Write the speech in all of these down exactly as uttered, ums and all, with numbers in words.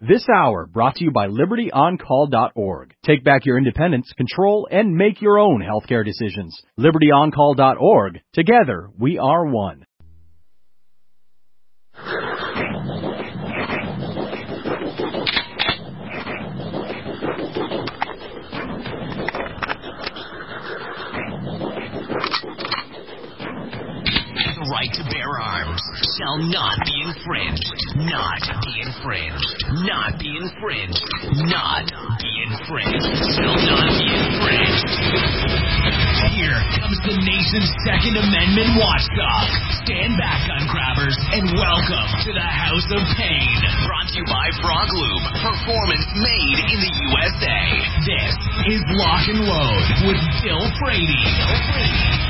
This hour brought to you by Liberty On Call dot org. Take back your independence, control, and make your own healthcare decisions. Liberty On Call dot org. Together, we are one. The right to bear arms shall not be infringed. Not be infringed. Not be infringed. Not be infringed. Shall not be infringed. Here comes the nation's Second Amendment watchdog. Stand back, gun grabbers, and welcome to the House of Pain. Brought to you by Frog Lube. Performance made in the U S A. This is Lock and Load with Bill Frady. Bill Frady.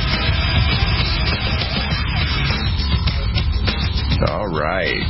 All right.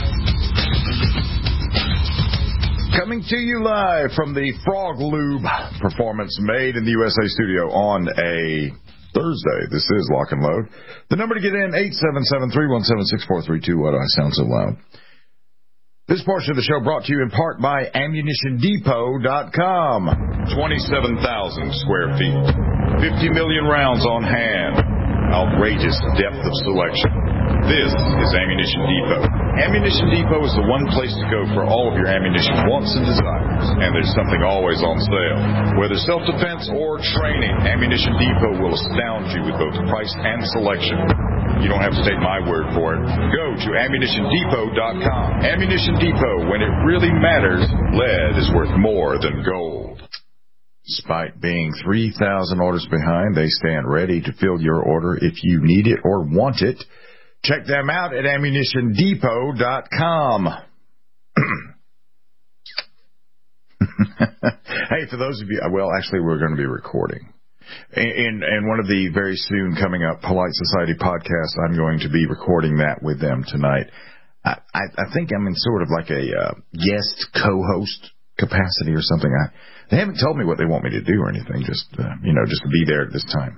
Coming to you live from the Frog Lube Performance Made in the U S A studio on a Thursday. This is Lock and Load. The number to get in, eight seven seven, three one seven, six four three two. Why do I sound so loud? This portion of the show brought to you in part by ammunition depot dot com. twenty-seven thousand square feet. fifty million rounds on hand. Outrageous depth of selection. This is Ammunition Depot. Ammunition Depot is the one place to go for all of your ammunition wants and desires. And there's something always on sale. Whether self-defense or training, Ammunition Depot will astound you with both price and selection. You don't have to take my word for it. Go to ammunition depot dot com. Ammunition Depot, when it really matters, lead is worth more than gold. Despite being three thousand orders behind, they stand ready to fill your order if you need it or want it. Check them out at ammunition depot dot com. Hey, for those of you, well, actually, we're going to be recording. In, in one of the very soon coming up Polite Society podcasts, I'm going to be recording that with them tonight. I, I, I think I'm in sort of like a uh, guest co-host capacity or something. I, they haven't told me what they want me to do or anything, just, uh, you know, just to be there at this time.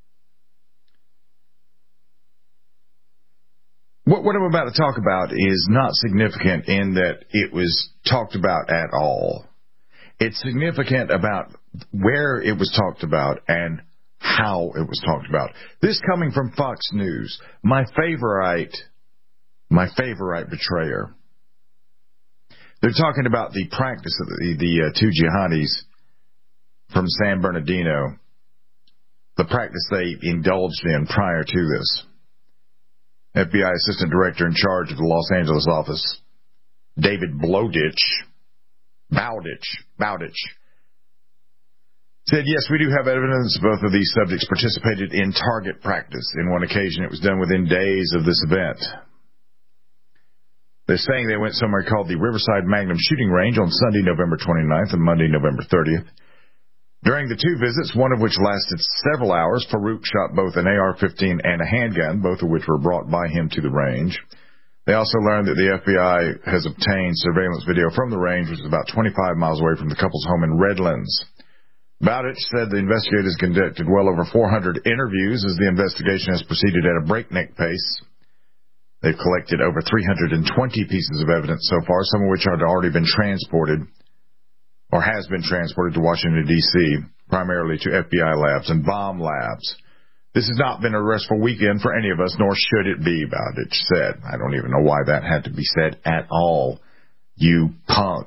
What, what I'm about to talk about is not significant in that it was talked about at all. It's significant about where it was talked about and how it was talked about. This coming from Fox News, my favorite, my favorite betrayer. They're talking about the practice of the, the uh, two jihadis from San Bernardino, the practice they indulged in prior to this. F B I Assistant Director in charge of the Los Angeles office, David Bowditch, Bowditch, Bowditch, said, yes, we do have evidence both of these subjects participated in target practice. In one occasion, it was done within days of this event. They're saying they went somewhere called the Riverside Magnum Shooting Range on Sunday, November twenty-ninth and Monday, November thirtieth. During the two visits, one of which lasted several hours, Farouk shot both an A R fifteen and a handgun, both of which were brought by him to the range. They also learned that the F B I has obtained surveillance video from the range, which is about twenty-five miles away from the couple's home in Redlands. Bowditch said the investigators conducted well over four hundred interviews as the investigation has proceeded at a breakneck pace. They've collected over three hundred twenty pieces of evidence so far, some of which had already been transported or has been transported to Washington, D C, primarily to F B I labs and bomb labs. This has not been a restful weekend for any of us, nor should it be, Bowditch said. I don't even know why that had to be said at all, you punk.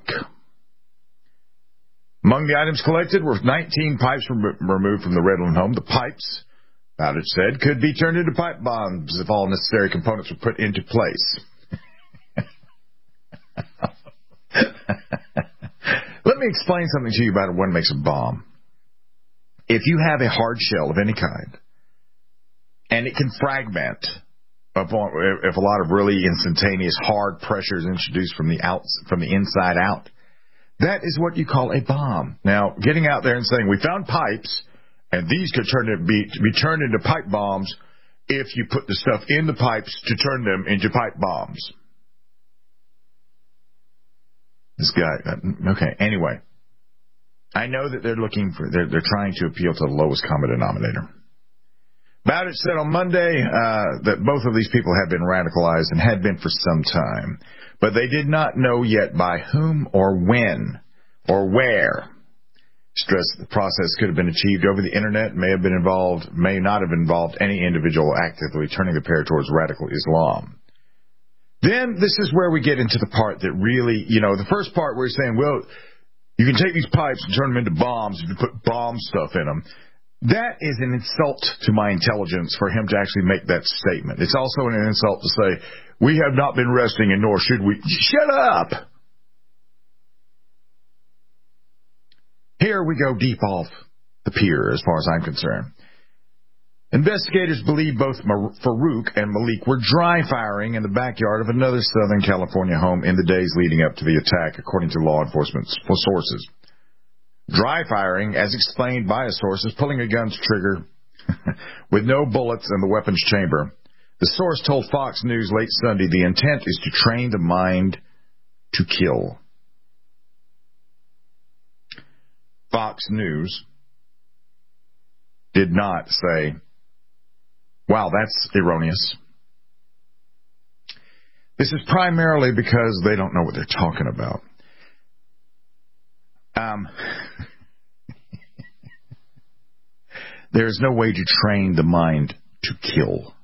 Among the items collected were nineteen pipes rem- removed from the Redland home. The pipes, Bowditch said, could be turned into pipe bombs if all necessary components were put into place. Let me explain something to you about what makes a bomb. If you have a hard shell of any kind, and it can fragment upon, if a lot of really instantaneous hard pressure is introduced from the out, from the inside out, that is what you call a bomb. Now, getting out there and saying, we found pipes, and these could turn to be, be turned into pipe bombs if you put the stuff in the pipes to turn them into pipe bombs. This guy, okay, anyway. I know that they're looking for, they're, they're trying to appeal to the lowest common denominator. Bowditch said on Monday uh, that both of these people had been radicalized and had been for some time, but they did not know yet by whom or when or where. Stressed the process could have been achieved over the Internet, may have been involved, may not have involved any individual actively turning the pair towards radical Islam. Then this is where we get into the part that really, you know, the first part where he's saying, well, you can take these pipes and turn them into bombs if you put bomb stuff in them. That is an insult to my intelligence for him to actually make that statement. It's also an insult to say, we have not been resting and nor should we. Shut up! Here we go deep off the pier as far as I'm concerned. Investigators believe both Farouk and Malik were dry firing in the backyard of another Southern California home in the days leading up to the attack, according to law enforcement sources. Dry firing, as explained by a source, is pulling a gun's trigger with no bullets in the weapon's chamber. The source told Fox News late Sunday the intent is to train the mind to kill. Fox News did not say, wow, that's erroneous. This is primarily because they don't know what they're talking about. Um, there's no way to train the mind to kill.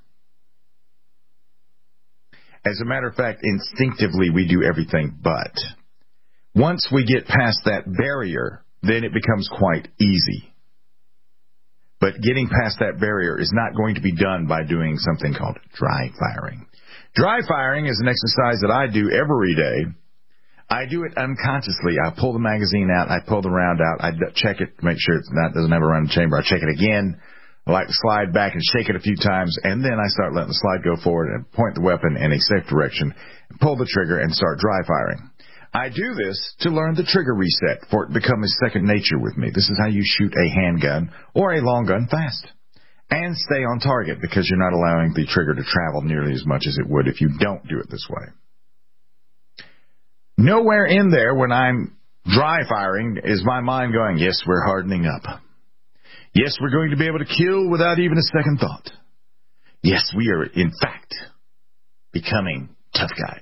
As a matter of fact, instinctively we do everything but. Once we get past that barrier, then it becomes quite easy. But getting past that barrier is not going to be done by doing something called dry firing. Dry firing is an exercise that I do every day. I do it unconsciously. I pull the magazine out. I pull the round out. I check it to make sure it's not, doesn't have a run in the chamber. I check it again. I like to slide back and shake it a few times, and then I start letting the slide go forward and point the weapon in a safe direction, pull the trigger, and start dry firing. I do this to learn the trigger reset, for it to become a second nature with me. This is how you shoot a handgun or a long gun fast. And stay on target, because you're not allowing the trigger to travel nearly as much as it would if you don't do it this way. Nowhere in there when I'm dry firing is my mind going, yes, we're hardening up. Yes, we're going to be able to kill without even a second thought. Yes, we are, in fact, becoming tough guys.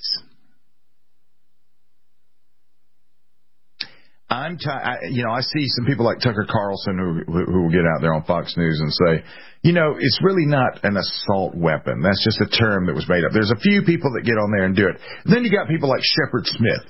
I'm, t- I, you know, I see some people like Tucker Carlson who, who will get out there on Fox News and say, you know, it's really not an assault weapon. That's just a term that was made up. There's a few people that get on there and do it. And then you got people like Shepard Smith.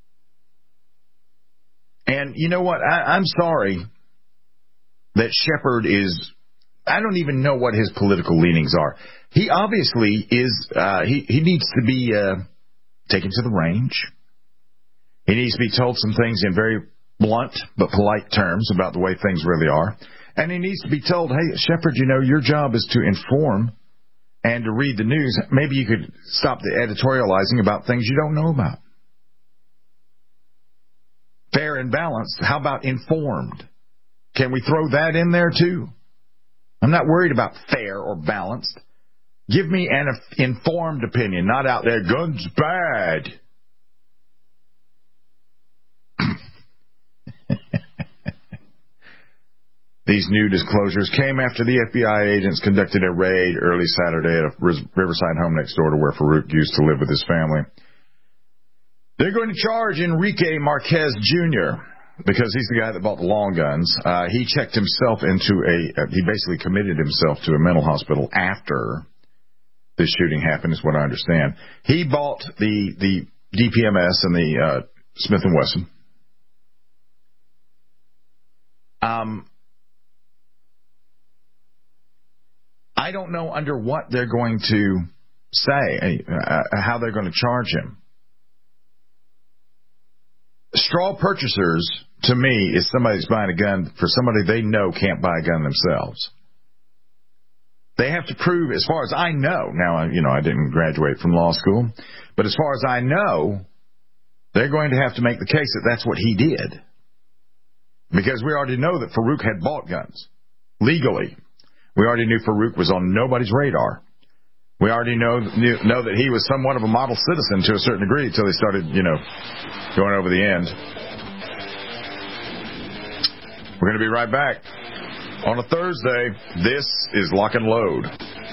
And you know what? I, I'm sorry that Shepard is, I don't even know what his political leanings are. He obviously is, uh, he, he needs to be uh, taken to the range. He needs to be told some things in very blunt but polite terms about the way things really are. And he needs to be told, hey, Shepard, you know, your job is to inform and to read the news. Maybe you could stop the editorializing about things you don't know about. Fair and balanced. How about informed? Can we throw that in there too? I'm not worried about fair or balanced. Give me an informed opinion, not out there, guns bad. These new disclosures came after the F B I agents conducted a raid early Saturday at a Riverside home next door to where Farouk used to live with his family. They're going to charge Enrique Marquez Junior because he's the guy that bought the long guns. Uh, he checked himself into a, uh, he basically committed himself to a mental hospital after this shooting happened, is what I understand. He bought the, the D P M S and the uh, Smith and Wesson. Um, I don't know under what they're going to say, uh, how they're going to charge him. Straw purchasers, to me, is somebody that's buying a gun for somebody they know can't buy a gun themselves. They have to prove, as far as I know, now, you know, I didn't graduate from law school, but as far as I know, they're going to have to make the case that that's what he did. Because we already know that Farouk had bought guns legally. We already knew Farouk was on nobody's radar. We already know knew, know that he was somewhat of a model citizen to a certain degree until they started, you know, going over the end. We're going to be right back. On a Thursday, this is Lock and Load.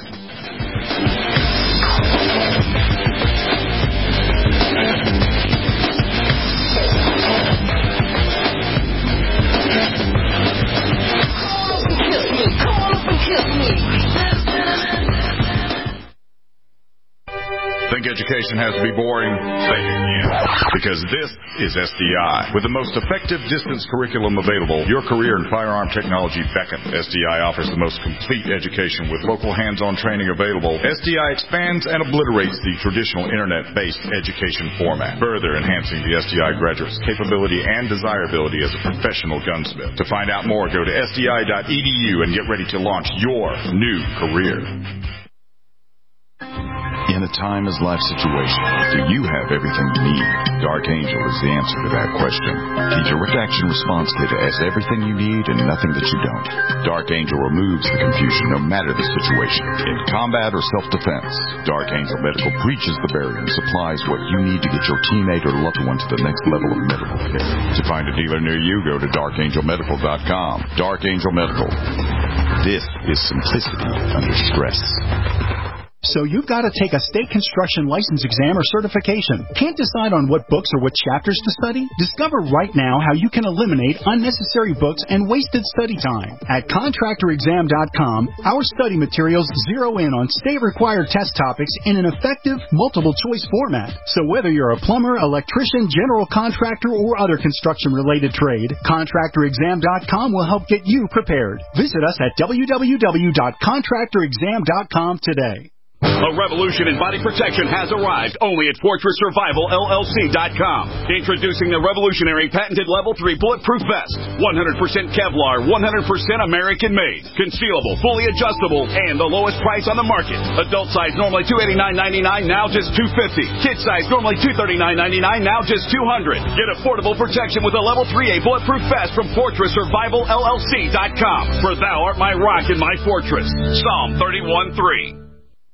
Think education has to be boring? Say it again. Because this is S D I. With the most effective distance curriculum available, your career in firearm technology beckons. S D I offers the most complete education with local hands-on training available. S D I expands and obliterates the traditional internet-based education format, further enhancing the S D I graduate's capability and desirability as a professional gunsmith. To find out more, go to S D I dot E D U and get ready to launch your new career. In a timeless situation, do you have everything you need? Dark Angel is the answer to that question. The Direct Action Response Kit has everything you need and nothing that you don't. Dark Angel removes the confusion no matter the situation. In combat or self-defense, Dark Angel Medical breaches the barrier and supplies what you need to get your teammate or loved one to the next level of medical care. To find a dealer near you, go to dark angel medical dot com. Dark Angel Medical. This is simplicity under stress. So you've got to take a state construction license exam or certification. Can't decide on what books or what chapters to study? Discover right now how you can eliminate unnecessary books and wasted study time. At contractor exam dot com, our study materials zero in on state-required test topics in an effective, multiple-choice format. So whether you're a plumber, electrician, general contractor, or other construction-related trade, contractor exam dot com will help get you prepared. Visit us at w w w dot contractor exam dot com today. A revolution in body protection has arrived only at Fortress Survival L L C dot com. Introducing the revolutionary patented Level three Bulletproof Vest. one hundred percent Kevlar, one hundred percent American-made. Concealable, fully adjustable, and the lowest price on the market. Adult size normally two hundred eighty-nine ninety-nine, now just two hundred fifty dollars. Kid size normally two hundred thirty-nine ninety-nine, now just two hundred dollars. Get affordable protection with a Level three A Bulletproof Vest from Fortress Survival L L C dot com. For thou art my rock and my fortress. Psalm thirty-one three.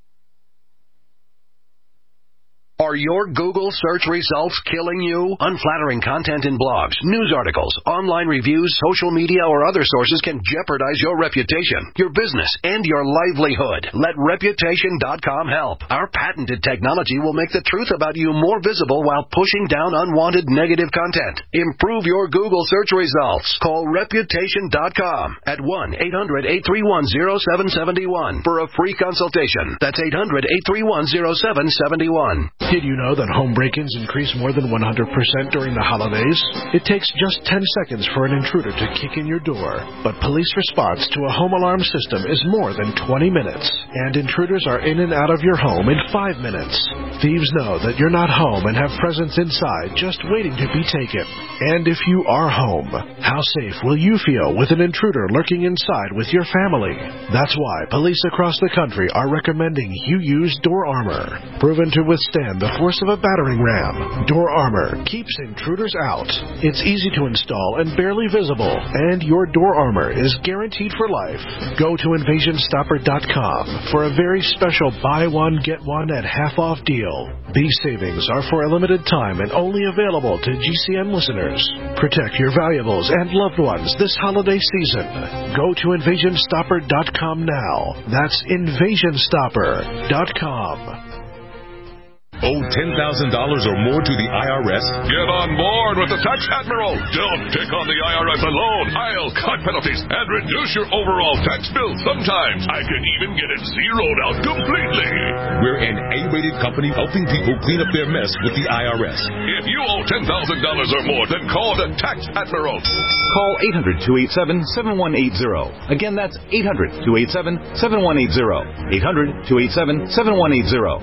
Are your Google search results killing you? Unflattering content in blogs, news articles, online reviews, social media, or other sources can jeopardize your reputation, your business, and your livelihood. Let Reputation dot com help. Our patented technology will make the truth about you more visible while pushing down unwanted negative content. Improve your Google search results. Call Reputation dot com at one eight hundred eight three one zero seven seven one for a free consultation. That's eight hundred eight three one zero seven seven one. Did you know that home break-ins increase more than one hundred percent during the holidays? It takes just ten seconds for an intruder to kick in your door. But police response to a home alarm system is more than twenty minutes. And intruders are in and out of your home in five minutes. Thieves know that you're not home and have presents inside just waiting to be taken. And if you are home, how safe will you feel with an intruder lurking inside with your family? That's why police across the country are recommending you use Door Armor. Proven to withstand the force of a battering ram, Door Armor keeps intruders out. It's easy to install and barely visible, and your Door Armor is guaranteed for life. Go to invasion stopper dot com for a very special buy one, get one at half off deal. These savings are for a limited time and only available to G C N listeners. Protect your valuables and loved ones this holiday season. Go to invasion stopper dot com now. That's invasion stopper dot com. Owe ten thousand dollars or more to the I R S? Get on board with the Tax Admiral. Don't take on the I R S alone. I'll cut penalties and reduce your overall tax bill. Sometimes I can even get it zeroed out completely. We're an A-rated company helping people clean up their mess with the I R S. If you owe ten thousand dollars or more, then call the Tax Admiral. Call eight hundred two eight seven seven one eight zero. Again, that's eight hundred two eight seven seven one eight zero. eight hundred two eight seven seven one eight zero.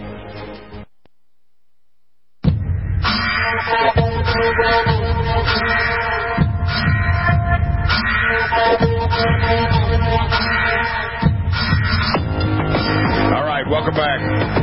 All right, welcome back.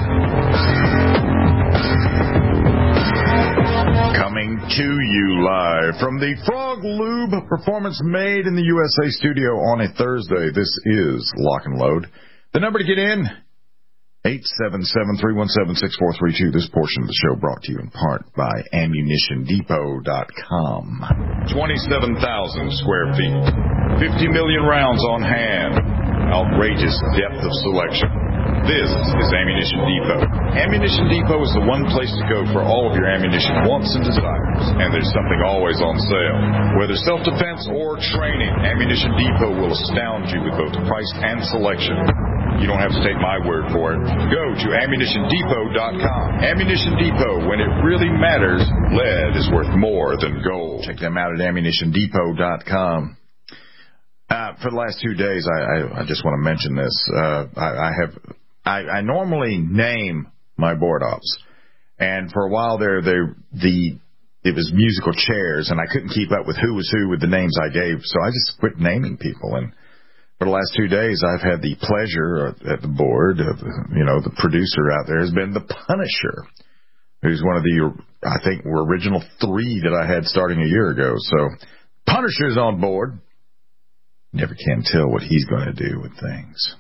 Coming to you live from the Frog Lube Performance Made in the U S A studio on a Thursday. This is Lock and Load. The number to get in, eight seven seven, three one seven, six four three two. This portion of the show brought to you in part by ammunition depot dot com. twenty-seven thousand square feet. fifty million rounds on hand. Outrageous depth of selection. This is Ammunition Depot. Ammunition Depot is the one place to go for all of your ammunition wants and desires. And there's something always on sale. Whether self-defense or training, Ammunition Depot will astound you with both price and selection. You don't have to take my word for it. Go to ammunition depot dot com. Ammunition Depot, when it really matters, lead is worth more than gold. Check them out at ammunition depot dot com. Uh, for the last two days, I, I, I just want to mention this. Uh, I, I have, I, I normally name my board ops, and for a while there, they, the it was musical chairs, and I couldn't keep up with who was who with the names I gave, so I just quit naming people. And for the last two days, I've had the pleasure at the board of, you know, the producer out there has been the Punisher, who's one of the, I think, original three that I had starting a year ago. So Punisher's on board. Never can tell what he's going to do with things.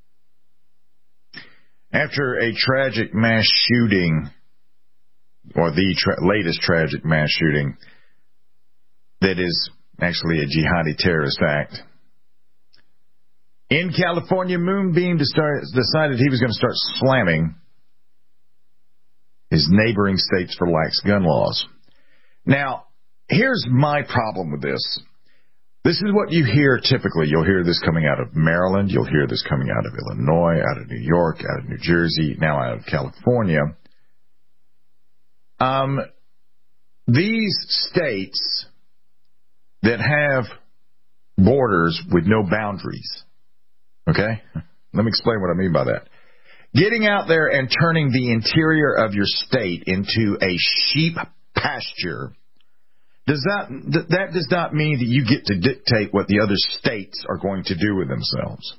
After a tragic mass shooting, or the tra- latest tragic mass shooting, that is actually a jihadi terrorist act, in California, Moonbeam decided he was going to start slamming his neighboring states for lax gun laws. Now, here's my problem with this. This is what you hear typically. You'll hear this coming out of Maryland. You'll hear this coming out of Illinois, out of New York, out of New Jersey, now out of California. Um, these states that have borders with no boundaries, okay? Let me explain what I mean by that. Getting out there and turning the interior of your state into a sheep pasture, does that, that does not mean that you get to dictate what the other states are going to do with themselves.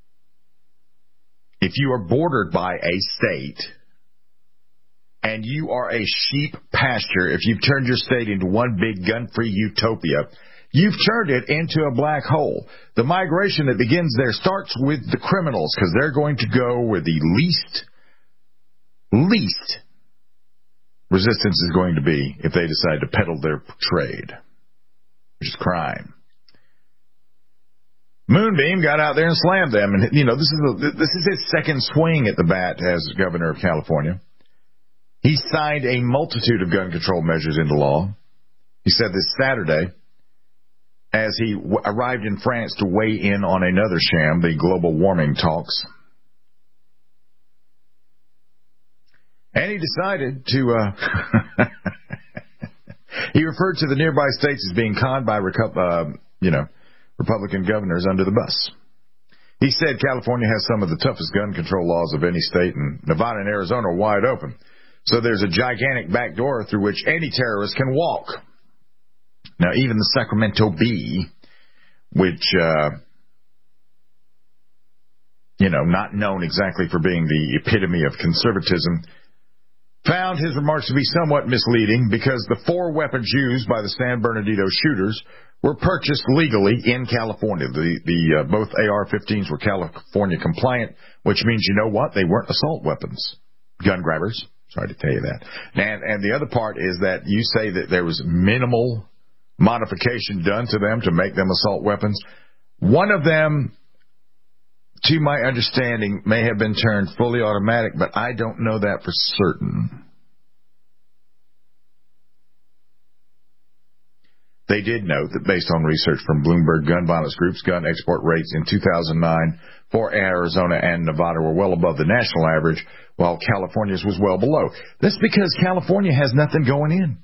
If you are bordered by a state and you are a sheep pasture, if you've turned your state into one big gun-free utopia, you've turned it into a black hole. The migration that begins there starts with the criminals, because they're going to go where the least, least resistance is going to be if they decide to peddle their trade, which is crime. Moonbeam got out there and slammed them, and you know this is a, this is his second swing at the bat as governor of California. He signed a multitude of gun control measures into law. He said this Saturday, as he w- arrived in France to weigh in on another sham, the global warming talks. And he decided to, uh, he referred to the nearby states as being conned by, uh, you know, Republican governors under the bus. He said California has some of the toughest gun control laws of any state, and Nevada and Arizona are wide open. So there's a gigantic back door through which any terrorist can walk. Now, even the Sacramento Bee, which, uh, you know, not known exactly for being the epitome of conservatism, found his remarks to be somewhat misleading because the four weapons used by the San Bernardino shooters were purchased legally in California. The, the uh, both A R fifteens were California compliant, which means, you know what, they weren't assault weapons. Gun grabbers. Sorry to tell you that. And, and the other part is that you say that there was minimal modification done to them to make them assault weapons. One of them, to my understanding, may have been turned fully automatic, but I don't know that for certain. They did note that based on research from Bloomberg Gun Violence Group's gun export rates in two thousand nine for Arizona and Nevada were well above the national average, while California's was well below. That's because California has nothing going in.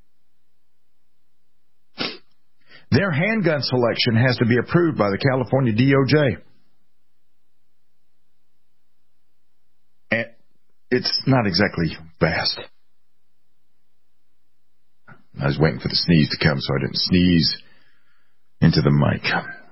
Their handgun selection has to be approved by the California D O J. And it's not exactly vast. I was waiting for the sneeze to come so I didn't sneeze into the mic.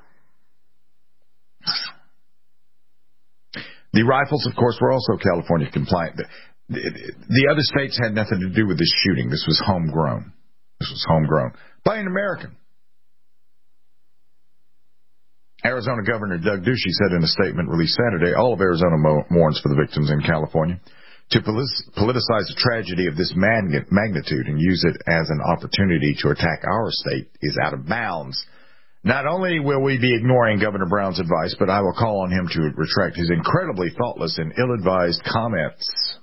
The rifles, of course, were also California compliant. The, the, the other states had nothing to do with this shooting. This was homegrown. This was homegrown by an American. Arizona Governor Doug Ducey said in a statement released Saturday, all of Arizona mo- mourns for the victims in California. To politicize the tragedy of this magnitude and use it as an opportunity to attack our state is out of bounds. Not only will we be ignoring Governor Brown's advice, but I will call on him to retract his incredibly thoughtless and ill-advised comments.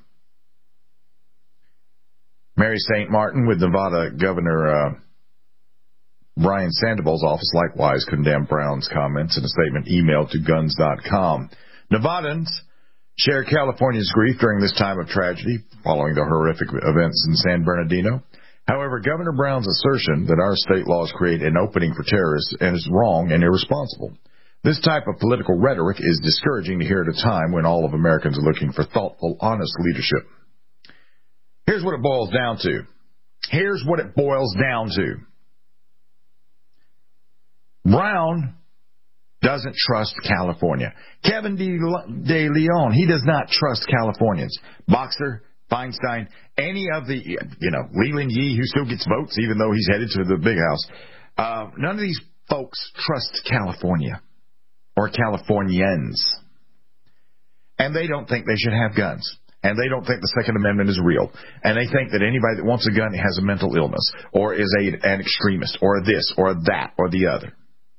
Mary Saint Martin with Nevada Governor uh, Brian Sandoval's office likewise condemned Brown's comments in a statement emailed to guns dot com. Nevadans share California's grief during this time of tragedy following the horrific events in San Bernardino. However, Governor Brown's assertion that our state laws create an opening for terrorists is wrong and irresponsible. This type of political rhetoric is discouraging to hear at a time when all of Americans are looking for thoughtful, honest leadership. Here's what it boils down to. Here's what it boils down to. Brown doesn't trust California. Kevin De, De Leon, he does not trust Californians. Boxer, Feinstein, any of the, you know, Leland Yee, who still gets votes even though he's headed to the big house. Uh, none of these folks trust California or Californians. And they don't think they should have guns. And they don't think the Second Amendment is real. And they think that anybody that wants a gun has a mental illness or is a, an extremist or this or that or the other.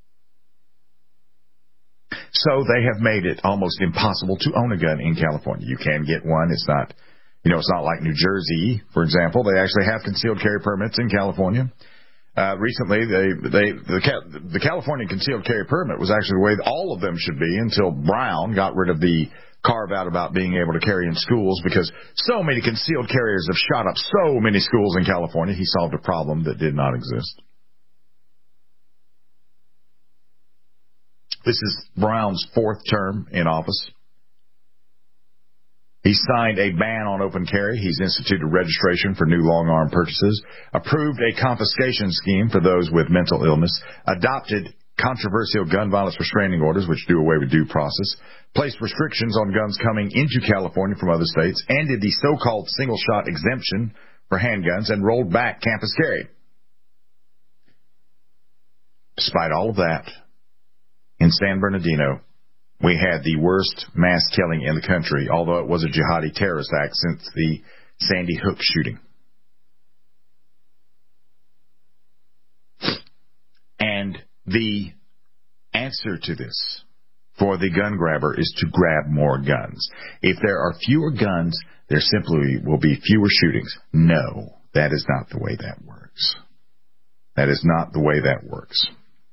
So they have made it almost impossible to own a gun in California. You can get one. It's not, you know, it's not like New Jersey, for example. They actually have concealed carry permits in California. Uh, recently, they, they, the, the California concealed carry permit was actually the way all of them should be until Brown got rid of the carve out about being able to carry in schools because so many concealed carriers have shot up so many schools in California. He solved a problem that did not exist. This is Brown's fourth term in office. He signed a ban on open carry. He's instituted registration for new long-arm purchases, approved a confiscation scheme for those with mental illness, adopted controversial gun violence restraining orders, which do away with due process, placed restrictions on guns coming into California from other states, ended the so-called single-shot exemption for handguns, and rolled back campus carry. Despite all of that, in San Bernardino, we had the worst mass killing in the country, although it was a jihadi terrorist act since the Sandy Hook shooting. And the answer to this for the gun grabber is to grab more guns. If there are fewer guns, there simply will be fewer shootings. No, that is not the way that works. That is not the way that works.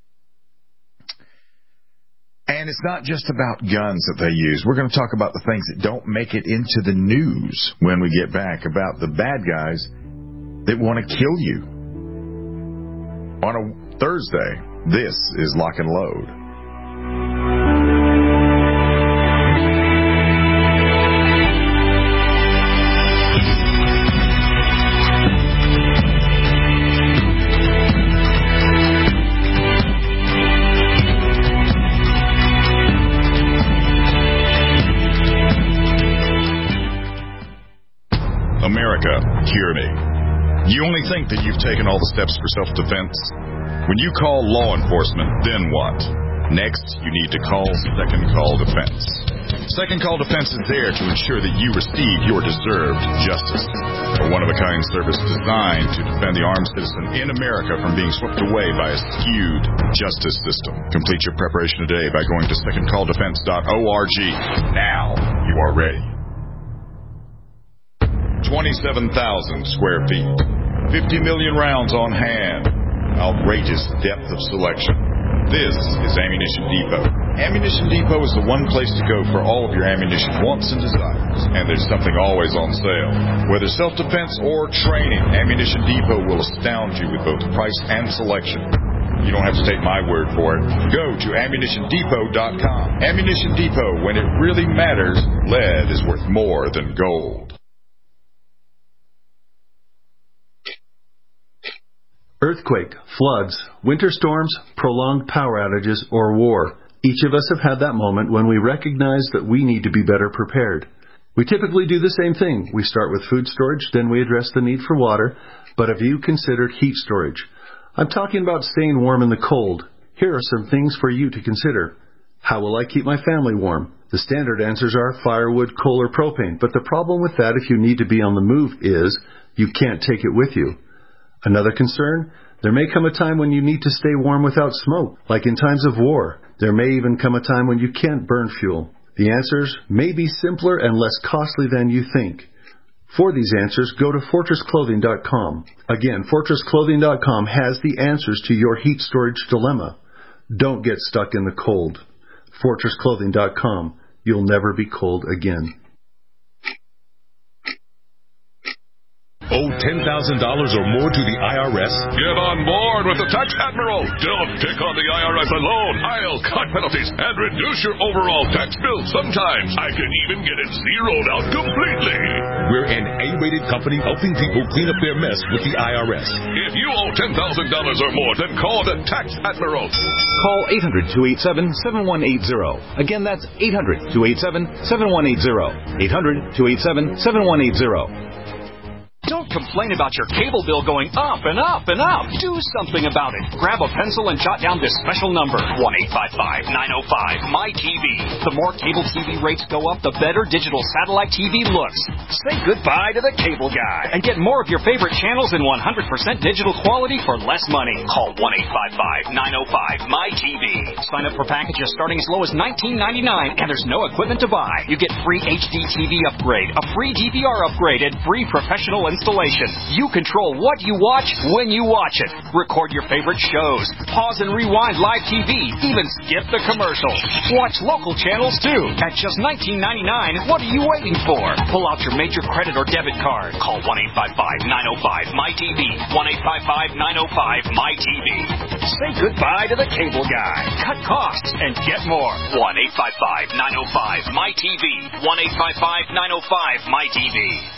And it's not just about guns that they use. We're going to talk about the things that don't make it into the news when we get back, about the bad guys that want to kill you. On a Thursday, this is Lock and Load. America, hear me. You only think that you've taken all the steps for self-defense? When you call law enforcement, then what? Next, you need to call Second Call Defense. Second Call Defense is there to ensure that you receive your deserved justice. A one-of-a-kind service designed to defend the armed citizen in America from being swept away by a skewed justice system. Complete your preparation today by going to second call defense dot org. Now you are ready. twenty-seven thousand square feet, fifty million rounds on hand, outrageous depth of selection. This is Ammunition Depot. Ammunition Depot is the one place to go for all of your ammunition wants and desires, and there's something always on sale. Whether self-defense or training, Ammunition Depot will astound you with both price and selection. You don't have to take my word for it. Go to ammunition depot dot com. Ammunition Depot, when it really matters, lead is worth more than gold. Earthquake, floods, winter storms, prolonged power outages, or war. Each of us have had that moment when we recognize that we need to be better prepared. We typically do the same thing. We start with food storage, then we address the need for water. But have you considered heat storage? I'm talking about staying warm in the cold. Here are some things for you to consider. How will I keep my family warm? The standard answers are firewood, coal, or propane, but the problem with that if you need to be on the move is you can't take it with you. Another concern? There may come a time when you need to stay warm without smoke, like in times of war. There may even come a time when you can't burn fuel. The answers may be simpler and less costly than you think. For these answers, go to fortress clothing dot com. Again, fortress clothing dot com has the answers to your heat storage dilemma. Don't get stuck in the cold. fortress clothing dot com. You'll never be cold again. Owe ten thousand dollars or more to the I R S? Get on board with the Tax Admiral. Don't take on the I R S alone. I'll cut penalties and reduce your overall tax bill. Sometimes I can even get it zeroed out completely. We're an A-rated company helping people clean up their mess with the I R S. If you owe ten thousand dollars or more, then call the Tax Admiral. Call eight hundred, two eight seven, seven one eight zero. Again, that's eight hundred, two eight seven, seven one eight zero. eight hundred, two eight seven, seven one eight zero. Don't complain about your cable bill going up and up and up. Do something about it. Grab a pencil and jot down this special number, one eight five five, nine oh five, M Y T V. The more cable T V rates go up, the better digital satellite T V looks. Say goodbye to the cable guy and get more of your favorite channels in one hundred percent digital quality for less money. Call one eight five five, nine oh five, M Y T V. Sign up for packages starting as low as nineteen ninety-nine, and there's no equipment to buy. You get free H D T V upgrade, a free D V R upgrade, and free professional installation. You control what you watch when you watch it. Record your favorite shows. Pause and rewind live T V. Even skip the commercials. Watch local channels too. At just nineteen ninety-nine, what are you waiting for? Pull out your major credit or debit card. Call one eight five five, nine oh five, M Y T V. one eight five five, nine oh five, M Y T V. Say goodbye to the cable guy. Cut costs and get more. one eight five five, nine oh five, M Y T V. one eight five five, nine oh five, M Y T V.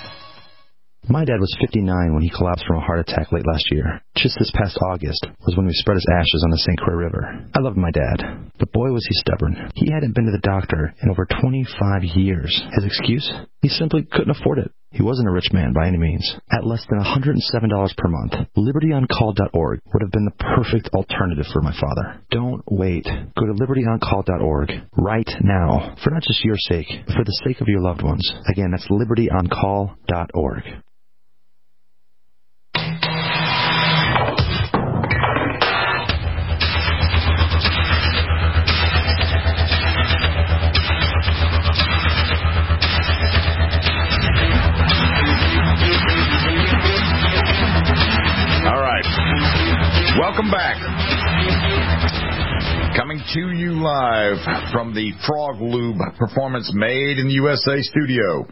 My dad was fifty-nine when he collapsed from a heart attack late last year. Just this past August was when we spread his ashes on the Saint Croix River. I loved my dad, but boy was he stubborn. He hadn't been to the doctor in over twenty-five years. His excuse? He simply couldn't afford it. He wasn't a rich man by any means. At less than one hundred seven dollars per month, liberty on call dot org would have been the perfect alternative for my father. Don't wait. Go to liberty on call dot org right now, for not just your sake, but for the sake of your loved ones. Again, that's liberty on call dot org. Welcome back. Coming to you live from the Frog Lube Performance Made in the U S A studio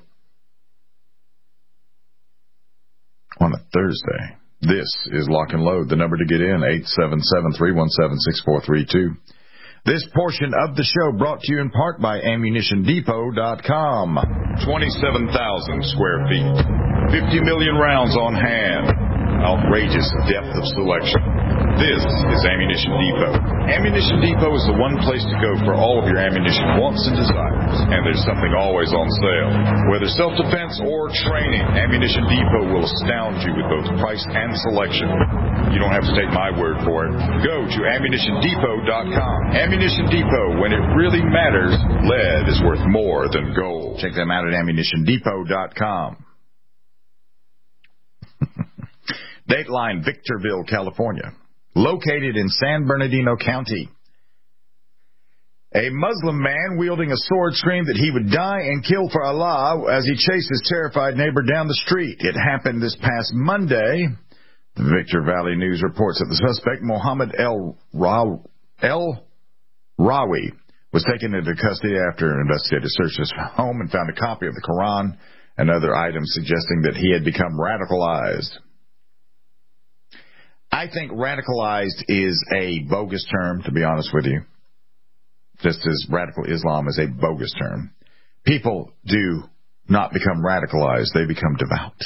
on a Thursday. This is Lock and Load. The number to get in, eight seven seven, three one seven, six four three two. This portion of the show brought to you in part by ammunition depot dot com. twenty-seven thousand square feet. fifty million rounds on hand. Outrageous depth of selection. This is Ammunition Depot. Ammunition Depot is the one place to go for all of your ammunition wants and desires. And there's something always on sale. Whether self-defense or training, Ammunition Depot will astound you with both price and selection. You don't have to take my word for it. Go to ammunition depot dot com. Ammunition Depot, when it really matters, lead is worth more than gold. Check them out at ammunition depot dot com. Dateline, Victorville, California. Located in San Bernardino County. A Muslim man wielding a sword screamed that he would die and kill for Allah as he chased his terrified neighbor down the street. It happened this past Monday. The Victor Valley News reports that the suspect, Mohammed El Ra- El Rawi, was taken into custody after an investigator searched his home and found a copy of the Quran and other items suggesting that he had become radicalized. I think radicalized is a bogus term, to be honest with you. Just as radical Islam is a bogus term. People do not become radicalized. They become devout.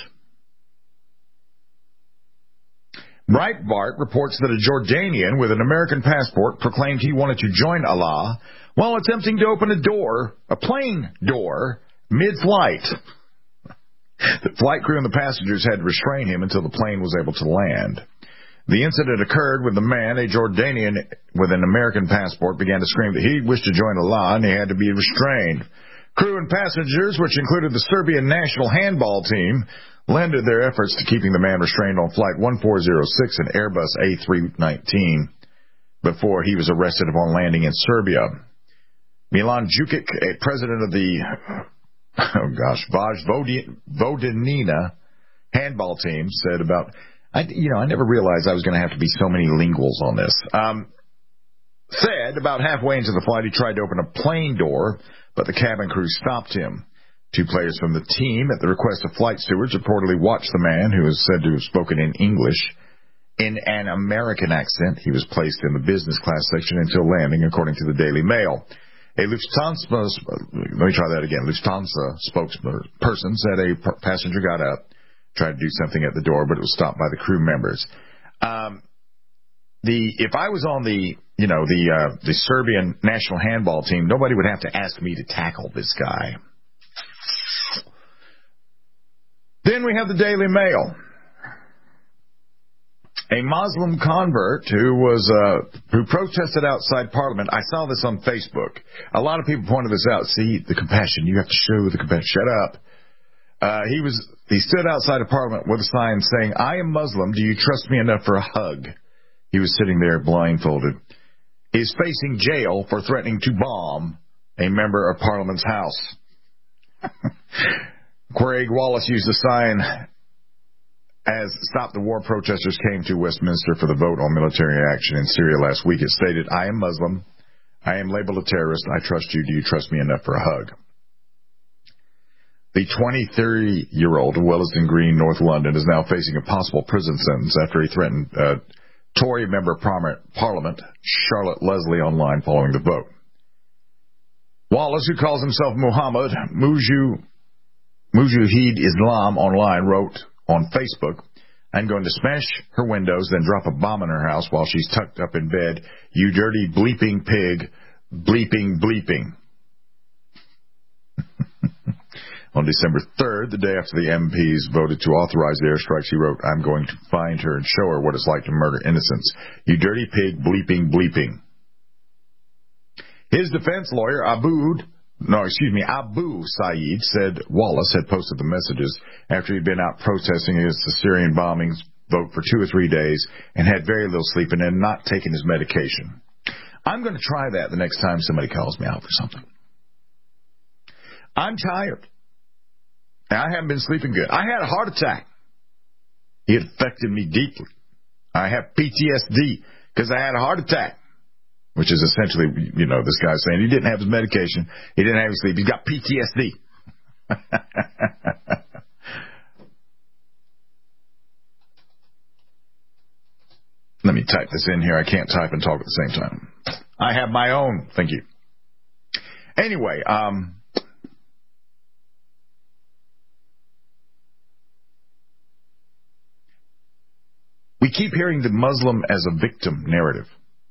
Breitbart reports that a Jordanian with an American passport proclaimed he wanted to join Allah while attempting to open a door, a plane door, mid-flight. The flight crew and the passengers had to restrain him until the plane was able to land. The incident occurred when the man, a Jordanian with an American passport, began to scream that he wished to join Allah and he had to be restrained. Crew and passengers, which included the Serbian national handball team, lended their efforts to keeping the man restrained on Flight one four zero six, an Airbus A three nineteen, before he was arrested upon landing in Serbia. Milan Jukic, a president of the, oh gosh, Vaj Vodinina handball team, said about, I, you know, I never realized I was going to have to be so many linguals on this. Um, said about halfway into the flight he tried to open a plane door, but the cabin crew stopped him. Two players from the team, at the request of flight stewards, reportedly watched the man, who is said to have spoken in English, in an American accent. He was placed in the business class section until landing, according to the Daily Mail. A Lufthansa, let me try that again, Lufthansa spokesperson said a passenger got up, tried to do something at the door, but it was stopped by the crew members. Um, the if I was on the you know the uh, the Serbian national handball team, nobody would have to ask me to tackle this guy. Then we have the Daily Mail. A Muslim convert who was uh, who protested outside Parliament. I saw this on Facebook. A lot of people pointed this out. See, the compassion. You have to show the compassion. Shut up. Uh, he was he stood outside of Parliament with a sign saying, "I am Muslim. Do you trust me enough for a hug?" He was sitting there blindfolded. He's facing jail for threatening to bomb a member of Parliament's house. Craig Wallace used a sign as Stop the War protesters came to Westminster for the vote on military action in Syria last week. It stated, "I am Muslim. I am labeled a terrorist. I trust you. Do you trust me enough for a hug?" The twenty-three-year-old of Wellington Green, North London, is now facing a possible prison sentence after he threatened uh, Tory member of Parliament Charlotte Leslie online following the vote. Wallace, who calls himself Muhammad Muju, Mujahid Islam online, wrote on Facebook, "I'm going to smash her windows, then drop a bomb in her house while she's tucked up in bed. You dirty bleeping pig, bleeping bleeping." On December third, the day after the M Ps voted to authorize the airstrikes, he wrote, "I'm going to find her and show her what it's like to murder innocents. You dirty pig, bleeping bleeping." His defense lawyer, Abu, no, excuse me, Abu Saeed, said Wallace had posted the messages after he'd been out protesting against the Syrian bombings vote for two or three days and had very little sleep and had not taken his medication. I'm going to try that the next time somebody calls me out for something. I'm tired. Now, I haven't been sleeping good. I had a heart attack. It affected me deeply. I have P T S D because I had a heart attack, which is essentially, you know, this guy saying he didn't have his medication, he didn't have his sleep, he's got P T S D. Let me type this in here. I can't type and talk at the same time. I have my own. Thank you. Anyway, um... we keep hearing the Muslim as a victim narrative.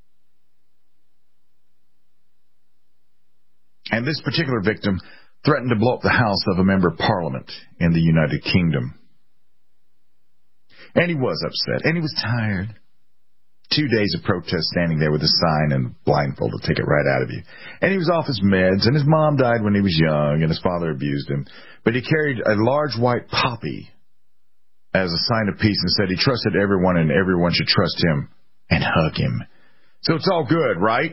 And this particular victim threatened to blow up the house of a member of Parliament in the United Kingdom. And he was upset. And he was tired. Two days of protest, standing there with a sign and blindfold to take it right out of you. And he was off his meds, and his mom died when he was young, and his father abused him. But he carried a large white poppy as a sign of peace and said he trusted everyone and everyone should trust him and hug him. So it's all good, right?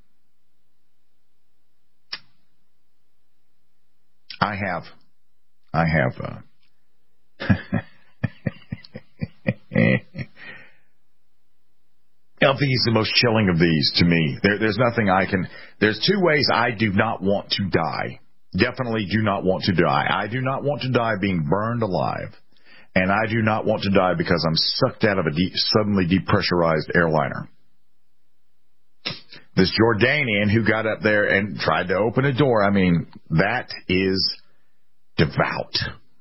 I have, I have, uh, I think he's the most chilling of these to me. There, there's nothing I can, there's two ways I do not want to die. Definitely do not want to die. I do not want to die being burned alive. And I do not want to die because I'm sucked out of a deep, suddenly depressurized airliner. This Jordanian who got up there and tried to open a door, I mean, that is devout.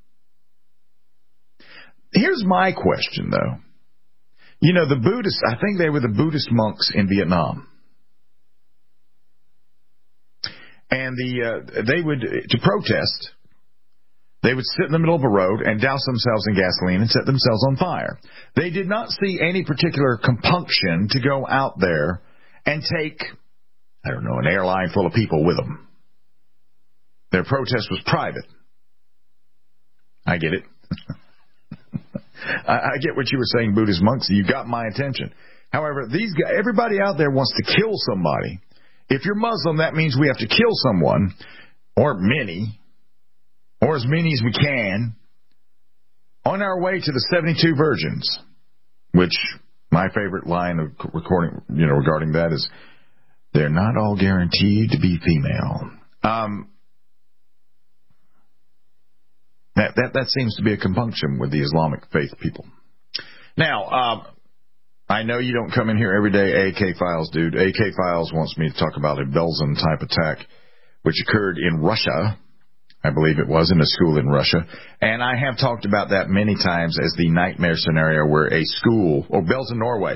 Here's my question, though. You know, the Buddhists, I think they were the Buddhist monks in Vietnam. And the uh, they would, to protest, They would sit in the middle of a road and douse themselves in gasoline and set themselves on fire. They did not see any particular compunction to go out there and take, I don't know, an airline full of people with them. Their protest was private. I get it. I, I get what you were saying, Buddhist monks. You got my attention. However, these guys, everybody out there wants to kill somebody. If you're Muslim, that means we have to kill someone, or many, or as many as we can, on our way to the seventy-two virgins, which my favorite line of recording, you know, regarding that is, they're not all guaranteed to be female. Um, that, that, that seems to be a compunction with the Islamic faith people. Now, um, I know you don't come in here every day, A K Files, dude. A K Files wants me to talk about a Belsen-type attack, which occurred in Russia. I believe it was, in a school in Russia. And I have talked about that many times as the nightmare scenario where a school, or Belsen, Norway.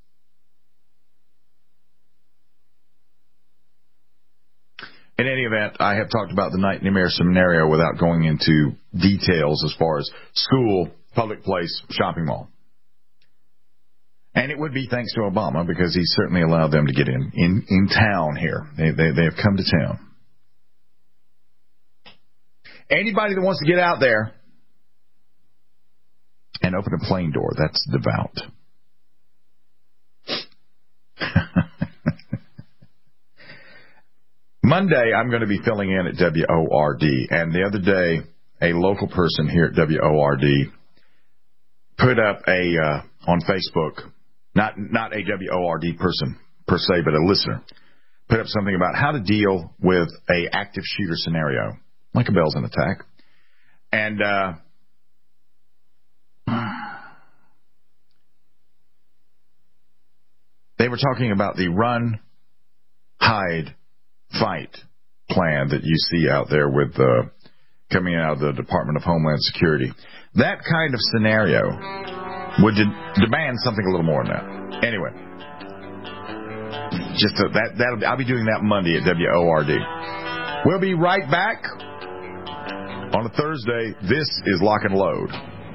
In any event, I have talked about the nightmare scenario without going into details as far as school, public place, shopping mall. And it would be thanks to Obama, because he certainly allowed them to get in, in, in town here. They, they, they have come to town. Anybody that wants to get out there and open a plane door, that's devout. Monday, I'm going to be filling in at W O R D. And the other day, a local person here at W O R D put up a, uh, on Facebook, not, not a W O R D person per se, but a listener, put up something about how to deal with a active shooter scenario, like a Belsen attack. And, uh, they were talking about the run, hide, fight plan that you see out there with uh, coming out of the Department of Homeland Security. That kind of scenario would de- demand something a little more than that. Anyway, just a, that that'll, I'll be doing that Monday at W O R D. We'll be right back on a Thursday. This is Lock and Load.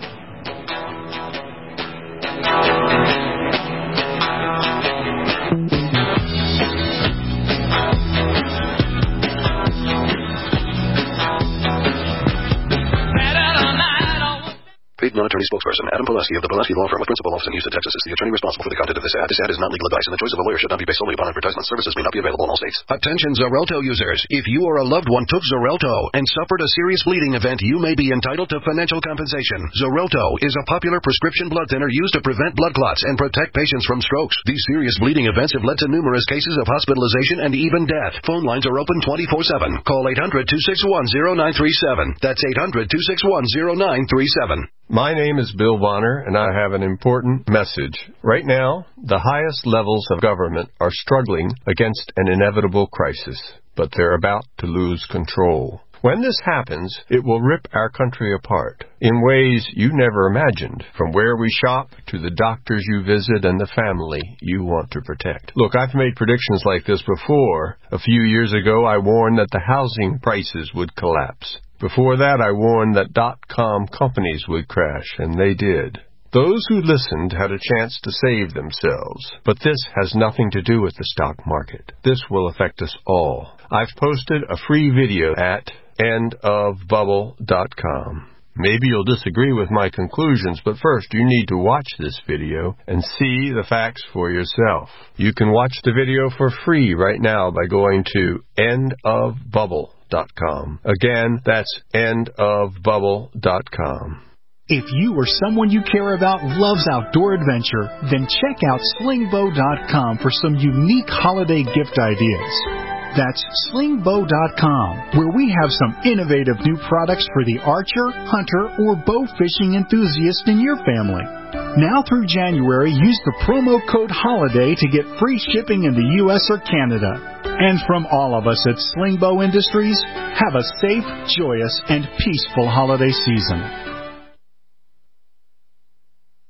Paid non-attorney spokesperson Adam Pulaski of the Pulaski Law Firm with principal office in Houston, Texas is the attorney responsible for the content of this ad. This ad is not legal advice, and the choice of a lawyer should not be based solely upon advertisement. Services may not be available in all states. Attention Xarelto users. If you or a loved one took Xarelto and suffered a serious bleeding event, you may be entitled to financial compensation. Xarelto is a popular prescription blood thinner used to prevent blood clots and protect patients from strokes. These serious bleeding events have led to numerous cases of hospitalization and even death. Phone lines are open twenty-four seven. Call eight hundred, two six one, zero nine three seven. That's eight hundred, two six one, zero nine three seven. My name is Bill Bonner, and I have an important message. Right now, the highest levels of government are struggling against an inevitable crisis, but they're about to lose control. When this happens, it will rip our country apart in ways you never imagined, from where we shop to the doctors you visit and the family you want to protect. Look, I've made predictions like this before. A few years ago, I warned that the housing prices would collapse. Before that, I warned that dot-com companies would crash, and they did. Those who listened had a chance to save themselves, but this has nothing to do with the stock market. This will affect us all. I've posted a free video at end of bubble dot com. Maybe you'll disagree with my conclusions, but first you need to watch this video and see the facts for yourself. You can watch the video for free right now by going to end of bubble dot com. Again, that's end of bubble dot com. If you or someone you care about loves outdoor adventure, then check out sling bow dot com for some unique holiday gift ideas. That's sling bow dot com, where we have some innovative new products for the archer, hunter, or bow fishing enthusiast in your family. Now through January, use the promo code HOLIDAY to get free shipping in the U S or Canada. And from all of us at Sling Bow Industries, have a safe, joyous, and peaceful holiday season. Are you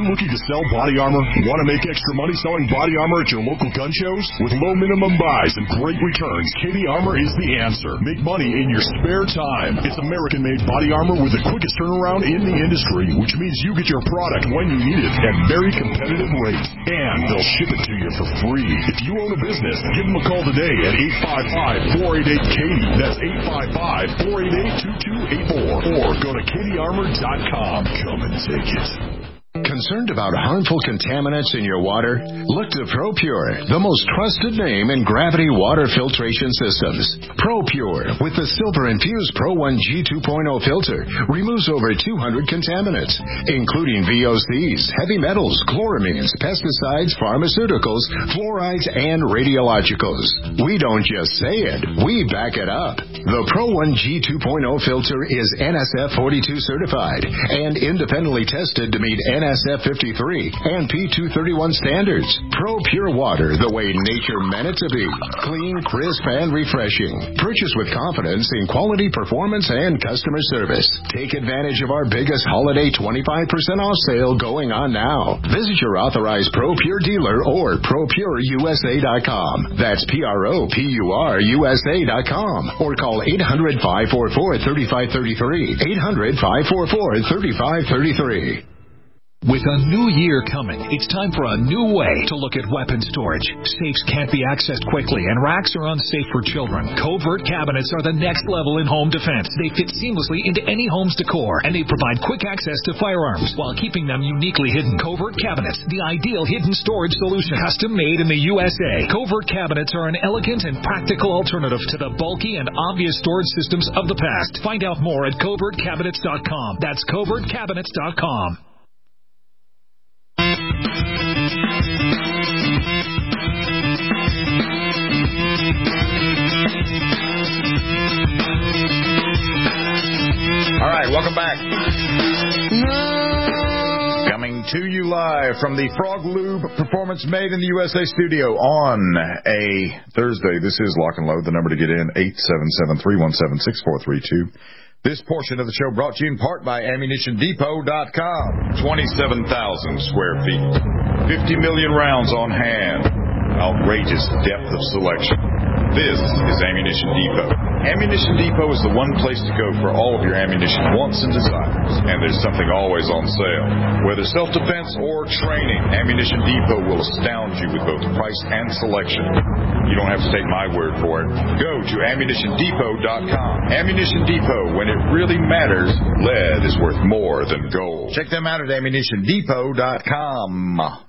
looking to sell body armor? Want to make extra money selling body armor at your local gun shows? With low minimum buys and great returns, K D Armor is the answer. Make money in your spare time. It's American-made body armor with the quickest turnaround in the industry, which means you get your product when you need it at very competitive rates. And they'll ship it to you for free. If you own a business, give them a call today at eight five five, four eight eight, K D Y. That's eight five five, four eight eight, two two eight four. Or go to K D armor dot com. Come and take it. Concerned about harmful contaminants in your water? Look to ProPure, the most trusted name in gravity water filtration systems. ProPure, with the silver-infused Pro one G two point oh filter, removes over two hundred contaminants, including V O Cs, heavy metals, chloramines, pesticides, pharmaceuticals, fluorides, and radiologicals. We don't just say it, we back it up. The Pro one G two point oh filter is N S F forty-two certified and independently tested to meet N S F fifty-three and P two thirty-one standards. Pro Pure Water, the way nature meant it to be. Clean, crisp, and refreshing. Purchase with confidence in quality, performance, and customer service. Take advantage of our biggest holiday twenty-five percent off sale going on now. Visit your authorized Pro Pure dealer or pro pure U S A dot com. That's P R O P U R U S A dot com. Or call eight hundred, five four four, three five three three. eight hundred, five four four, three five three three. With a new year coming, it's time for a new way to look at weapon storage. Safes can't be accessed quickly, and racks are unsafe for children. Covert cabinets are the next level in home defense. They fit seamlessly into any home's decor, and they provide quick access to firearms while keeping them uniquely hidden. Covert cabinets, the ideal hidden storage solution. Custom made in the U S A. Covert cabinets are an elegant and practical alternative to the bulky and obvious storage systems of the past. Find out more at covert cabinets dot com. That's covert cabinets dot com. All right, welcome back. Coming to you live from the Frog Lube Performance Made in the U S A studio on a Thursday. This is Lock and Load. The number to get in, eight seven seven, three one seven, six four three two. This portion of the show brought to you in part by ammunition depot dot com. twenty-seven thousand square feet. fifty million rounds on hand. Outrageous depth of selection. This is Ammunition Depot. Ammunition Depot is the one place to go for all of your ammunition wants and desires. And there's something always on sale. Whether self-defense or training, Ammunition Depot will astound you with both price and selection. You don't have to take my word for it. Go to ammunition depot dot com. Ammunition Depot, when it really matters, lead is worth more than gold. Check them out at ammunition depot dot com.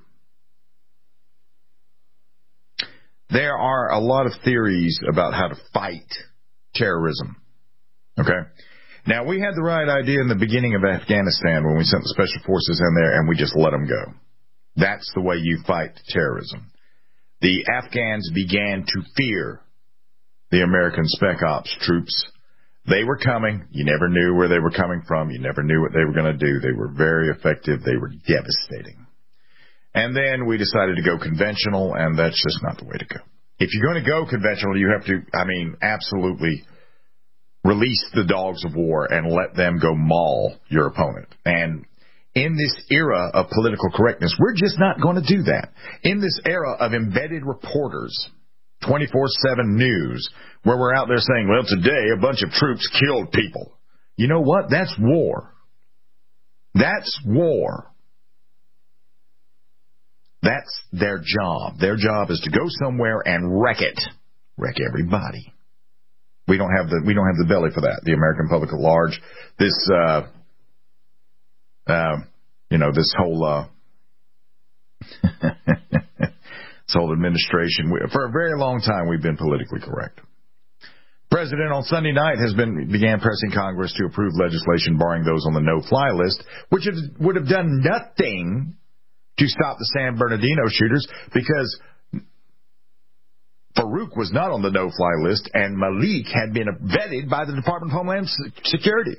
There are a lot of theories about how to fight terrorism. Okay? Now, we had the right idea in the beginning of Afghanistan when we sent the special forces in there and we just let them go. That's the way you fight terrorism. The Afghans began to fear the American Spec Ops troops. They were coming. You never knew where they were coming from. You never knew what they were going to do. They were very effective. They were devastating. And then we decided to go conventional, and that's just not the way to go. If you're going to go conventional, you have to, I mean, absolutely release the dogs of war and let them go maul your opponent. And in this era of political correctness, we're just not going to do that. In this era of embedded reporters, twenty-four seven news, where we're out there saying, well, today a bunch of troops killed people. You know what? That's war. That's war. That's their job. Their job is to go somewhere and wreck it. Wreck everybody. We don't have the we don't have the belly for that. The American public at large. This uh uh you know, this whole uh this whole administration, we, for a very long time we've been politically correct. President on Sunday night has been began pressing Congress to approve legislation barring those on the no-fly list, which would have done nothing to stop the San Bernardino shooters, because Farouk was not on the no-fly list and Malik had been vetted by the Department of Homeland Security.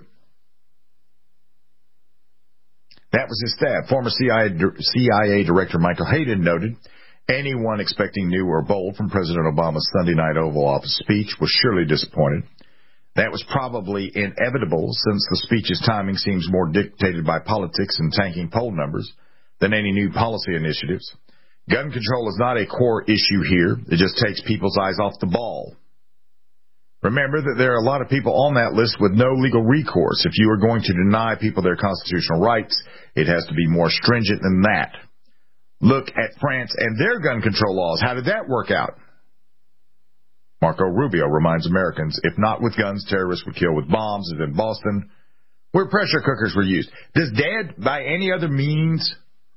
That was his staff. Former C I A Director Michael Hayden noted, anyone expecting new or bold from President Obama's Sunday night Oval Office speech was surely disappointed. That was probably inevitable, since the speech's timing seems more dictated by politics and tanking poll numbers than any new policy initiatives. Gun control is not a core issue here. It just takes people's eyes off the ball. Remember that there are a lot of people on that list with no legal recourse. If you are going to deny people their constitutional rights, it has to be more stringent than that. Look at France and their gun control laws. How did that work out? Marco Rubio reminds Americans, if not with guns, terrorists would kill with bombs, as in Boston, where pressure cookers were used. Does dead, by any other means,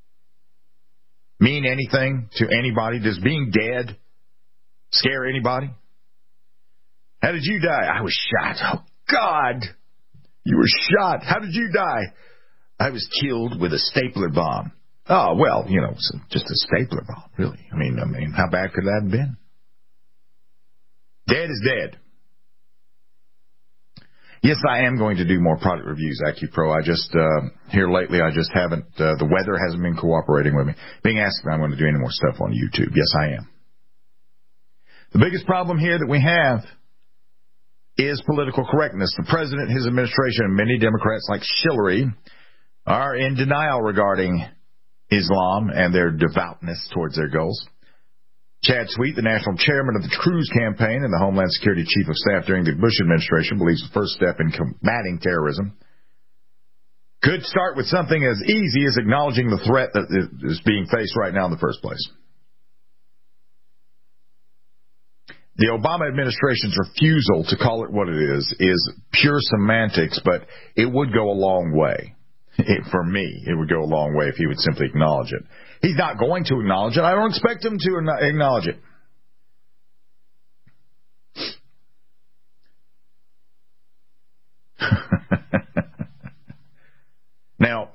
mean anything to anybody? Does being dead scare anybody? How did you die? I was shot. Oh, God! You were shot. How did you die? I was killed with a stapler bomb. Oh, well, you know, just a stapler bomb, really. I mean, I mean, how bad could that have been? Dead is dead. Yes, I am going to do more product reviews, AccuPro. I just, uh, here lately, I just haven't, uh, the weather hasn't been cooperating with me. Being asked if I'm going to do any more stuff on YouTube. Yes, I am. The biggest problem here that we have is political correctness. The president, his administration, and many Democrats like Hillary are in denial regarding Islam and their devoutness towards their goals. Chad Sweet, the national chairman of the Cruz campaign and the Homeland Security chief of staff during the Bush administration, believes the first step in combating terrorism could start with something as easy as acknowledging the threat that is being faced right now in the first place. The Obama administration's refusal to call it what it is is pure semantics, but it would go a long way. It, for me, it would go a long way if he would simply acknowledge it. He's not going to acknowledge it. I don't expect him to acknowledge it. Now,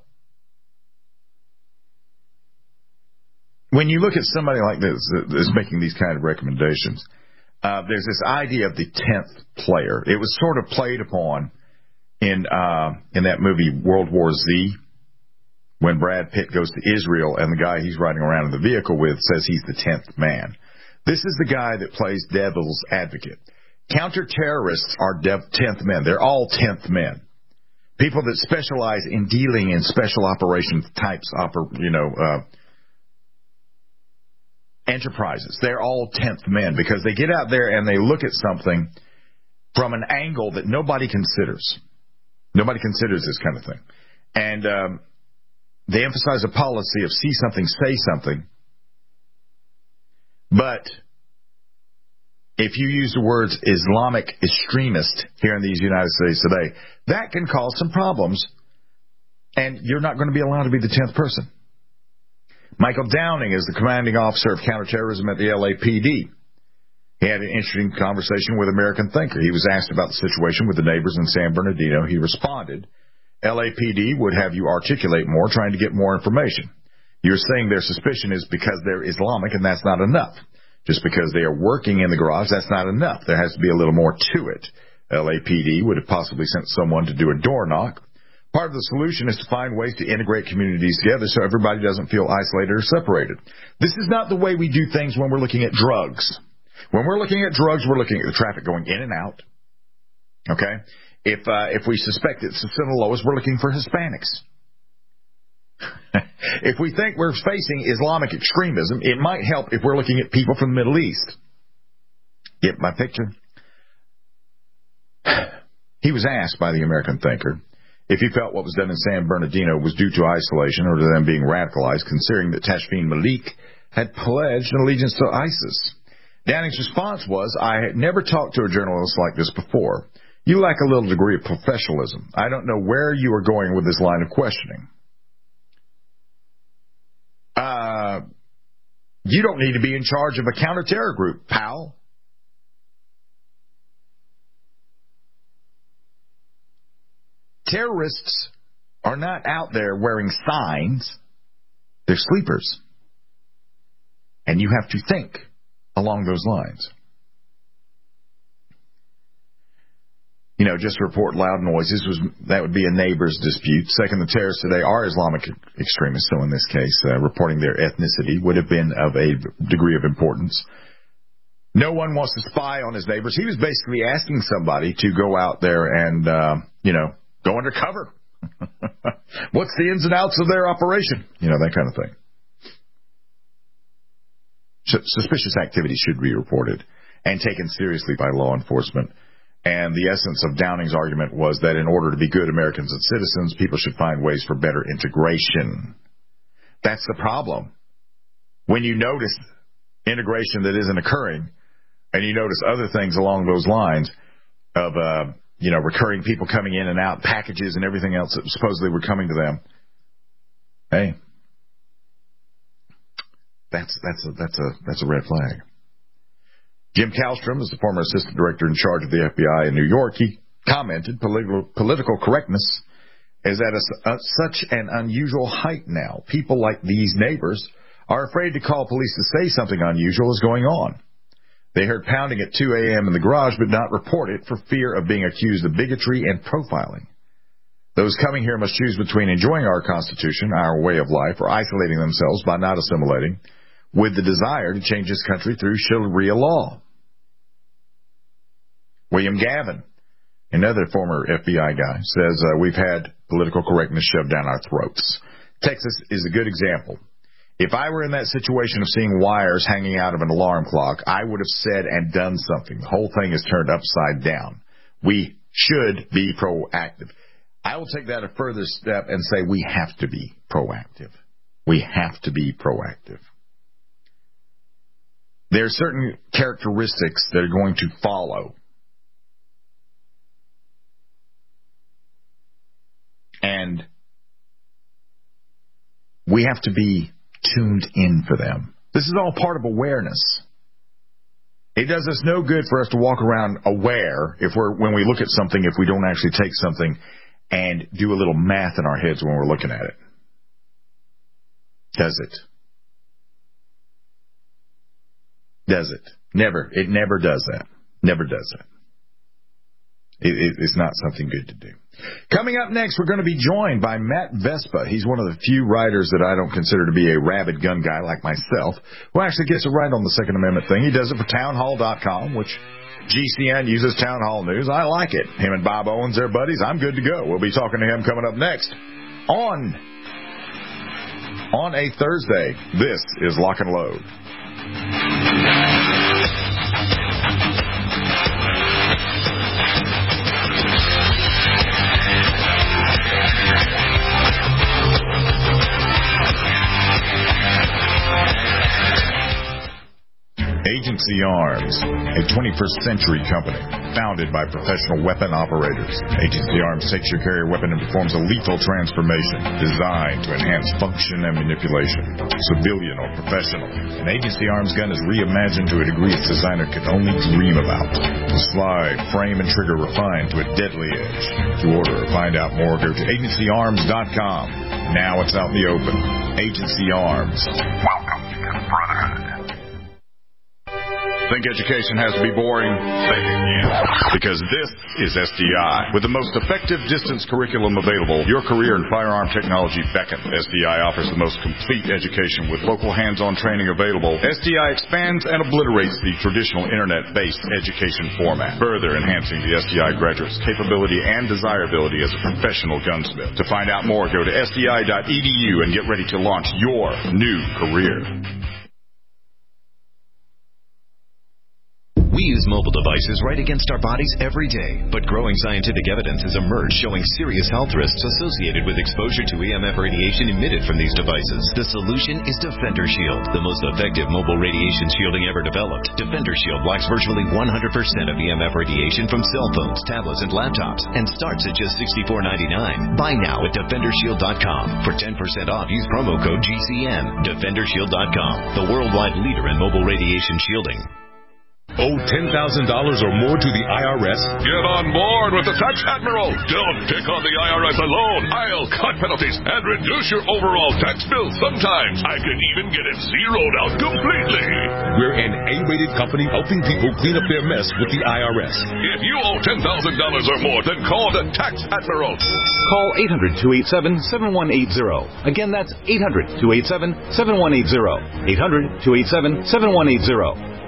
when you look at somebody like this that is making these kind of recommendations, uh, there's this idea of the tenth player. It was sort of played upon in uh, in that movie World War Z, when Brad Pitt goes to Israel and the guy he's riding around in the vehicle with says he's the tenth man. This is the guy that plays devil's advocate. Counter-terrorists are tenth men. They're all tenth men. People that specialize in dealing in special operations types, oper, you know, uh, enterprises. They're all tenth men because they get out there and they look at something from an angle that nobody considers. Nobody considers this kind of thing. And um, they emphasize a policy of see something, say something. But if you use the words Islamic extremist here in these United States today, that can cause some problems. And you're not going to be allowed to be the tenth person. Michael Downing is the commanding officer of counterterrorism at the L A P D. He had an interesting conversation with American Thinker. He was asked about the situation with the neighbors in San Bernardino. He responded, L A P D would have you articulate more, trying to get more information. You're saying their suspicion is because they're Islamic, and that's not enough. Just because they are working in the garage, that's not enough. There has to be a little more to it. L A P D would have possibly sent someone to do a door knock. Part of the solution is to find ways to integrate communities together so everybody doesn't feel isolated or separated. This is not the way we do things when we're looking at drugs. When we're looking at drugs, we're looking at the traffic going in and out. Okay? If uh, if we suspect it's the Sinaloas, we're looking for Hispanics. If we think we're facing Islamic extremism, it might help if we're looking at people from the Middle East. Get my picture? He was asked by the American Thinker if he felt what was done in San Bernardino was due to isolation or to them being radicalized, considering that Tashfeen Malik had pledged an allegiance to ISIS. Downing's response was, I had never talked to a journalist like this before. You lack a little degree of professionalism. I don't know where you are going with this line of questioning. Uh, you don't need to be in charge of a counter-terror group, pal. Terrorists are not out there wearing signs. They're sleepers. And you have to think along those lines. You know, just report loud noises, was that would be a neighbor's dispute. Second, the terrorists today are Islamic extremists, so in this case, uh, reporting their ethnicity would have been of a degree of importance. No one wants to spy on his neighbors. He was basically asking somebody to go out there and, uh, you know, go undercover. What's the ins and outs of their operation? You know, that kind of thing. Suspicious activity should be reported and taken seriously by law enforcement. And the essence of Downing's argument was that in order to be good Americans and citizens, people should find ways for better integration. That's the problem. When you notice integration that isn't occurring, and you notice other things along those lines of, uh, you know, recurring people coming in and out, packages and everything else that supposedly were coming to them, hey, that's that's a that's a that's a red flag. Jim Kallstrom is the former assistant director in charge of the F B I in New York. He commented, political, political correctness is at a, a, such an unusual height now. People like these neighbors are afraid to call police to say something unusual is going on. They heard pounding at two a.m. in the garage but not report it for fear of being accused of bigotry and profiling. Those coming here must choose between enjoying our Constitution, our way of life, or isolating themselves by not assimilating, with the desire to change this country through Sharia law. William Gavin, another former F B I guy, says uh, we've had political correctness shoved down our throats. Texas is a good example. If I were in that situation of seeing wires hanging out of an alarm clock, I would have said and done something. The whole thing is turned upside down. We should be proactive. I will take that a further step and say we have to be proactive. We have to be proactive. There are certain characteristics that are going to follow. And we have to be tuned in for them. This is all part of awareness. It does us no good for us to walk around aware if we're when we look at something, if we don't actually take something and do a little math in our heads when we're looking at it. Does it? Does it? Never. It never does that. Never does that. It, it, it's not something good to do. Coming up next, we're going to be joined by Matt Vespa. He's one of the few writers that I don't consider to be a rabid gun guy like myself, who actually gets it right on the Second Amendment thing. He does it for townhall dot com, which G C N uses Town Hall News. I like it. Him and Bob Owens, they're buddies. I'm good to go. We'll be talking to him coming up next on, on a Thursday. This is Lock and Load. Agency Arms, a twenty-first century company founded by professional weapon operators. Agency Arms takes your carrier weapon and performs a lethal transformation designed to enhance function and manipulation, civilian or professional. An Agency Arms gun is reimagined to a degree its designer could only dream about. The slide, frame, and trigger refined to a deadly edge. To order or find out more, go to agency arms dot com. Now it's out in the open. Agency Arms. Welcome to your brotherhood. Think education has to be boring? Think again. Because this is S D I. With the most effective distance curriculum available, your career in firearm technology beckons. S D I offers the most complete education with local hands-on training available. S D I expands and obliterates the traditional internet-based education format, further enhancing the S D I graduate's capability and desirability as a professional gunsmith. To find out more, go to S D I dot E D U and get ready to launch your new career. We use mobile devices right against our bodies every day, but growing scientific evidence has emerged showing serious health risks associated with exposure to E M F radiation emitted from these devices. The solution is Defender Shield, the most effective mobile radiation shielding ever developed. Defender Shield blocks virtually one hundred percent of E M F radiation from cell phones, tablets, and laptops, and starts at just sixty-four ninety-nine. Buy now at defender shield dot com. For ten percent off, use promo code G C N. defender shield dot com, the worldwide leader in mobile radiation shielding. Owe ten thousand dollars or more to the I R S? Get on board with the Tax Admiral. Don't pick on the I R S alone. I'll cut penalties and reduce your overall tax bill. Sometimes I can even get it zeroed out completely. We're an A-rated company helping people clean up their mess with the I R S. If you owe ten thousand dollars or more, then call the Tax Admiral. Call eight hundred, two eight seven, seven one eight zero. Again, that's eight hundred, two eight seven, seven one eight zero. eight hundred, two eight seven, seven one eight zero.